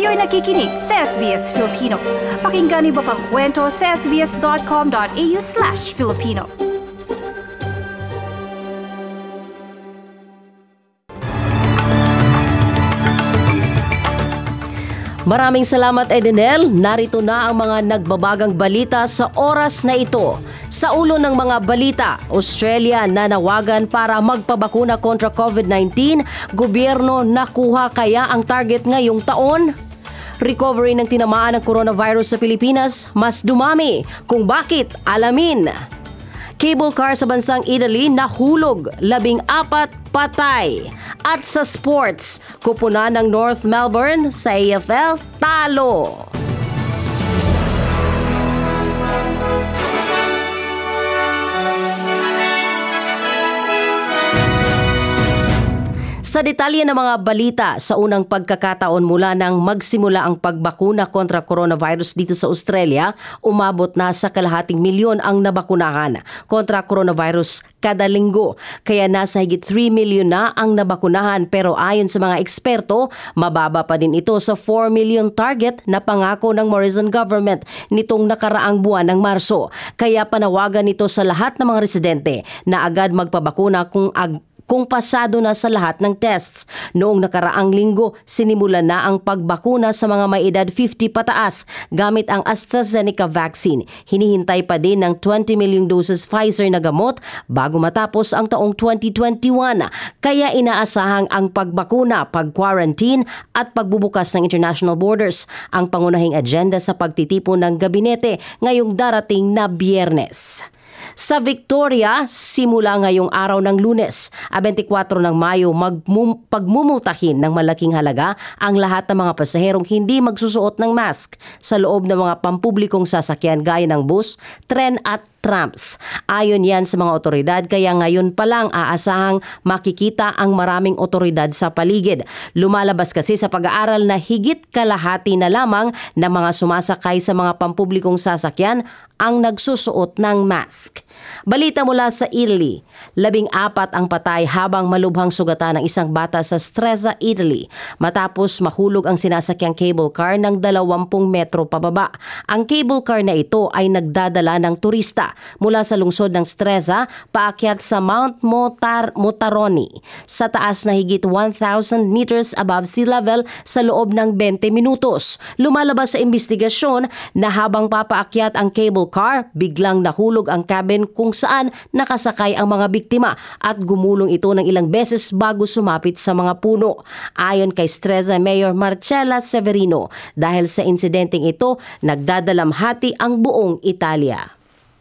Kayo'y nakikinig sa SBS Filipino. Pakinggan niyo pa ang kwento sa sbs.com.au/Filipino. Maraming salamat, Edenel. Narito na ang mga nagbabagang balita sa oras na ito. Sa ulo ng mga balita, Australia nanawagan para magpabakuna kontra COVID-19. Gobyerno nakuha kaya ang target ngayong taon? Recovery ng tinamaan ng coronavirus sa Pilipinas mas dumami. Kung bakit, alamin. Cable car sa bansang Italy nahulog, 14 patay. At sa sports, kupunan ng North Melbourne sa AFL talo. Sa detalye ng mga balita, sa unang pagkakataon mula nang magsimula ang pagbakuna kontra coronavirus dito sa Australia, umabot na sa 250,000 ang nabakunahan kontra coronavirus kada linggo. Kaya nasa higit 3 million na ang nabakunahan, pero ayon sa mga eksperto, mababa pa din ito sa 4 million target na pangako ng Morrison government nitong nakaraang buwan ng Marso. Kaya panawagan ito sa lahat ng mga residente na agad magpabakuna kung pasado na sa lahat ng tests. Noong nakaraang linggo, sinimulan na ang pagbakuna sa mga may edad 50 pataas gamit ang AstraZeneca vaccine. Hinihintay pa din ng 20 million doses Pfizer na gamot bago matapos ang taong 2021. Kaya inaasahang ang pagbakuna, pag-quarantine at pagbubukas ng international borders ang pangunahing agenda sa pagtitipon ng gabinete ngayong darating na Biyernes. Sa Victoria, simula ngayong araw ng Lunes, 24 ng Mayo, pagmumultahin ng malaking halaga ang lahat ng mga pasaherong hindi magsusuot ng mask sa loob ng mga pampublikong sasakyan gaya ng bus, tren at trams. Ayon yan sa mga otoridad, kaya ngayon pa lang aasahang makikita ang maraming otoridad sa paligid. Lumalabas kasi sa pag-aaral na higit kalahati na lamang ng mga sumasakay sa mga pampublikong sasakyan ang nagsusuot ng mask. Balita mula sa Italy, 14 ang patay habang malubhang sugatan ng isang bata sa Stresa, Italy matapos mahulog ang sinasakyang cable car ng 20 metro pababa. Ang cable car na ito ay nagdadala ng turista mula sa lungsod ng Stresa paakyat sa Mount Motaroni sa taas na higit 1,000 meters above sea level sa loob ng 20 minutos. Lumalabas sa investigasyon na habang papaakyat ang cable car, biglang nahulog ang cabin kung saan nakasakay ang mga biktima at gumulong ito ng ilang beses bago sumapit sa mga puno. Ayon kay Stresa Mayor Marcella Severino, dahil sa insidenteng ito, nagdadalamhati ang buong Italia.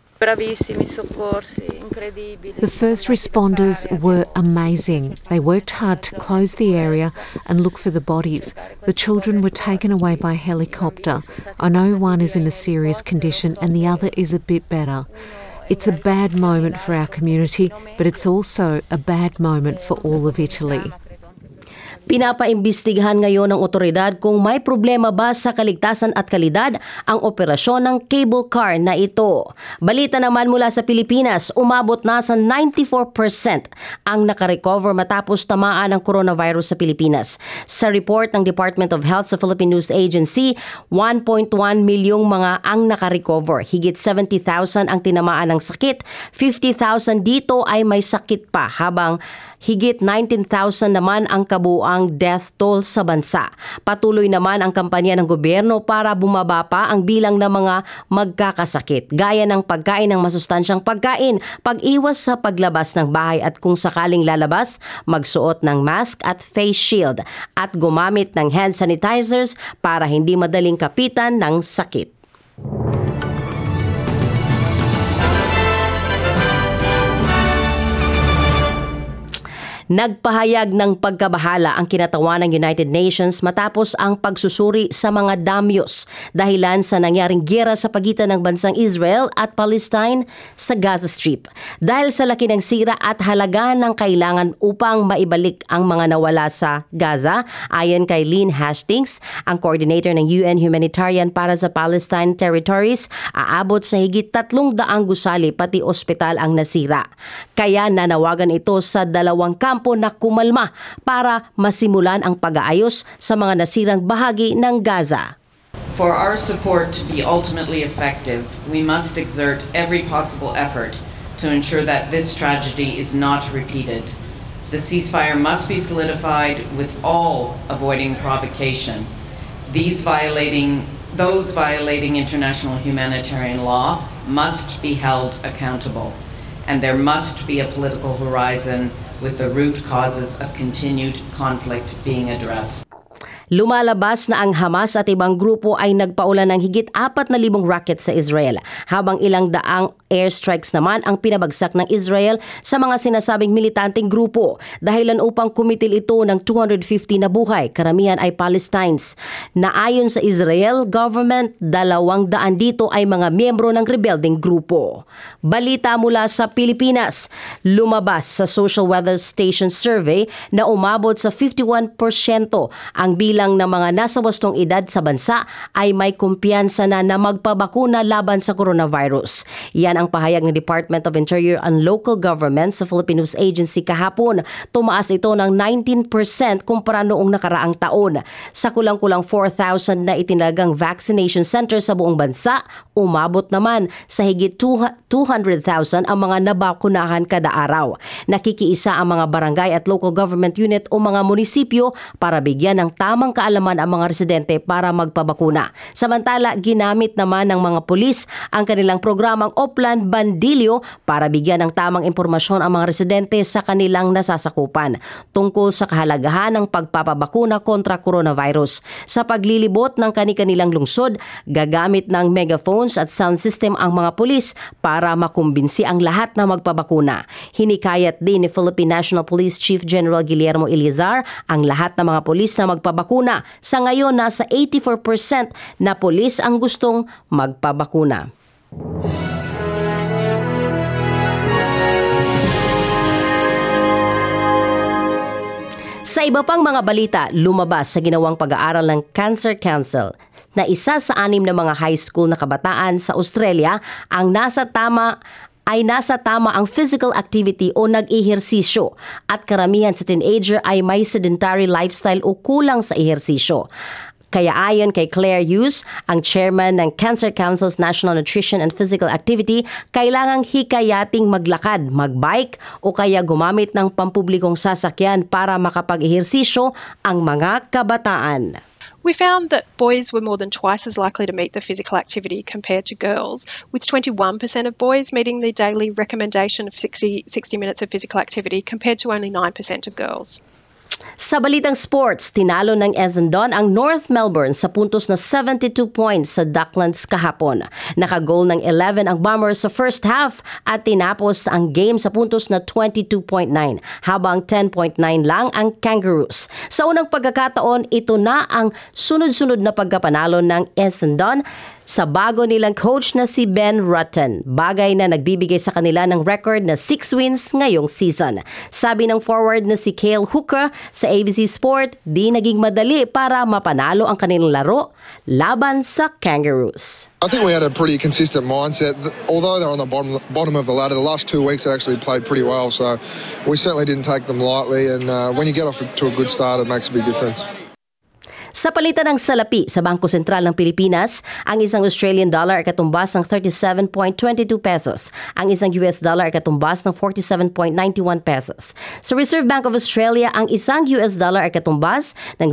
The first responders were amazing. They worked hard to close the area and look for the bodies. The children were taken away by helicopter. I know one is in a serious condition and the other is a bit better. It's a bad moment for our community, but it's also a bad moment for all of Italy. Pinapaimbestigahan ngayon ng otoridad kung may problema ba sa kaligtasan at kalidad ang operasyon ng cable car na ito. Balita naman mula sa Pilipinas, umabot na sa 94% ang nakarecover matapos tamaan ng coronavirus sa Pilipinas. Sa report ng Department of Health sa Philippine News Agency, 1.1 milyong mga ang nakarecover. Higit 70,000 ang tinamaan ng sakit, 50,000 dito ay may sakit pa, habang higit 19,000 naman ang kabuuang death toll sa bansa. Patuloy naman ang kampanya ng gobyerno para bumaba pa ang bilang ng mga magkakasakit, gaya ng pagkain ng masustansyang pagkain, pag-iwas sa paglabas ng bahay at kung sakaling lalabas, magsuot ng mask at face shield at gumamit ng hand sanitizers para hindi madaling kapitan ng sakit. Nagpahayag ng pagkabahala ang kinatawan ng United Nations matapos ang pagsusuri sa mga damyos dahilan sa nangyaring giyera sa pagitan ng bansang Israel at Palestine sa Gaza Strip. Dahil sa laki ng sira at halaga ng kailangan upang maibalik ang mga nawala sa Gaza, ayon kay Lynn Hastings, ang coordinator ng UN Humanitarian para sa Palestine Territories, aabot sa higit 300 gusali pati ospital ang nasira. Kaya nanawagan ito sa 2 kampo kampo na kumalma para masimulan ang pag-aayos sa mga nasirang bahagi ng Gaza. For our support to be ultimately effective, we must exert every possible effort to ensure that this tragedy is not repeated. The ceasefire must be solidified with all avoiding provocation. Those violating international humanitarian law must be held accountable, and there must be a political horizon with the root causes of continued conflict being addressed. Lumalabas na ang Hamas at ibang grupo ay nagpaulan ng higit 4,000 rocket sa Israel, habang ilang daang airstrikes naman ang pinabagsak ng Israel sa mga sinasabing militanteng grupo, dahilan upang kumitil ito ng 250 na buhay, karamihan ay Palestinians, na ayon sa Israel government, 200 dito ay mga miyembro ng rebelding grupo. Balita mula sa Pilipinas, lumabas sa Social Weather Station survey na umabot sa 51% ang bilang ng mga nasa wastong edad sa bansa ay may kumpiyansa na magpabakuna laban sa coronavirus. Yan ang pahayag ng Department of Interior and Local Government sa Philippine News Agency kahapon. Tumaas ito ng 19% kumpara noong nakaraang taon. Sa kulang-kulang 4,000 na itinagang vaccination center sa buong bansa, umabot naman sa higit 200,000 ang mga nabakunahan kada araw. Nakikiisa ang mga barangay at local government unit o mga munisipyo para bigyan ng tamang kaalaman ang mga residente para magpabakuna. Samantala, ginamit naman ng mga pulis ang kanilang programang Oplan Bandilyo para bigyan ng tamang impormasyon ang mga residente sa kanilang nasasakupan tungkol sa kahalagahan ng pagpapabakuna kontra coronavirus. Sa paglilibot ng kani-kanilang lungsod, gagamit ng megaphones at sound system ang mga pulis para makumbinsi ang lahat na magpabakuna. Hinikayat din ni Philippine National Police Chief General Guillermo Eleazar ang lahat ng mga pulis na magpabakuna. Sa ngayon, nasa 84% na pulis ang gustong magpabakuna. Sa iba pang mga balita, lumabas sa ginawang pag-aaral ng Cancer Council na isa sa 6 na mga high school na kabataan sa Australia ang nasa tama ang physical activity o nag-ehersisyo, at karamihan sa teenager ay may sedentary lifestyle o kulang sa ehersisyo. Kaya ayon kay Claire Hughes, ang chairman ng Cancer Council's National Nutrition and Physical Activity, kailangang hikayating maglakad, magbike o kaya gumamit ng pampublikong sasakyan para makapag-ehersisyo ang mga kabataan. We found that boys were more than twice as likely to meet the physical activity compared to girls, with 21% of boys meeting the daily recommendation of 60 minutes of physical activity compared to only 9% of girls. Sa balitang sports, tinalo ng Essendon ang North Melbourne sa puntos na 72 points sa Docklands kahapon. Nakagol ng 11 ang Bombers sa first half at tinapos ang game sa puntos na 22.9, habang 10.9 lang ang Kangaroos. Sa unang pagkakataon, ito na ang sunod-sunod na pagkapanalo ng Essendon sa bago nilang coach na si Ben Rutten, bagay na nagbibigay sa kanila ng record na 6 wins ngayong season. Sabi ng forward na si Cale Hooker sa ABC Sport, di naging madali para mapanalo ang kanilang laro laban sa Kangaroos. I think we had a pretty consistent mindset. Although they're on the bottom of the ladder, the last 2 weeks they actually played pretty well, so we certainly didn't take them lightly, and when you get off to a good start, it makes a big difference. Sa palitan ng salapi sa Bangko Sentral ng Pilipinas, ang isang Australian dollar ay katumbas ng 37.22 pesos. Ang isang US dollar ay katumbas ng 47.91 pesos. Sa Reserve Bank of Australia, ang isang US dollar ay katumbas ng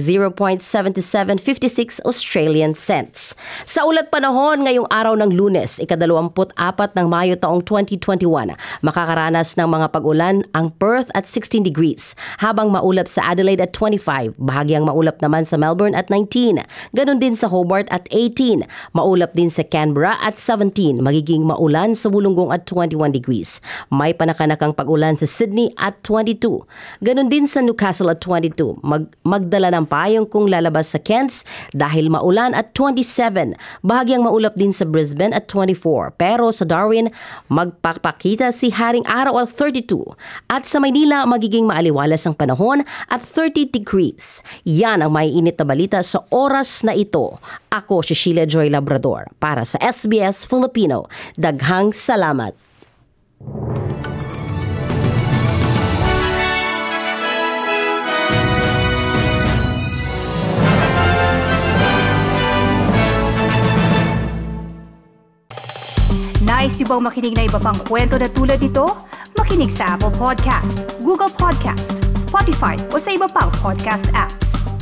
0.7756 Australian cents. Sa ulat panahon ngayong araw ng Lunes, ika-24 ng Mayo taong 2021, makakaranas ng mga pag-ulan ang Perth at 16 degrees, habang maulap sa Adelaide at 25, bahagyang maulap naman sa Melbourne at 19. Ganon din sa Hobart at 18. Maulap din sa Canberra at 17. Magiging maulan sa Wollongong at 21 degrees. May panakanakang pag-ulan sa Sydney at 22. Ganon din sa Newcastle at 22. Magdala ng payong kung lalabas sa Cairns dahil maulan at 27. Bahagyang maulap din sa Brisbane at 24. Pero sa Darwin, magpapakita si Haring Araw at 32. At sa Maynila, magiging maaliwalas ang panahon at 30 degrees. Yan ang maiinit na balita sa oras na ito. Ako si Sheila Joy Labrador para sa SBS Filipino. Daghang salamat. Nais niyo bang makinig na iba pang kwento na tulad ito? Makinig sa Apple Podcast, Google Podcast, Spotify o sa iba pang podcast apps.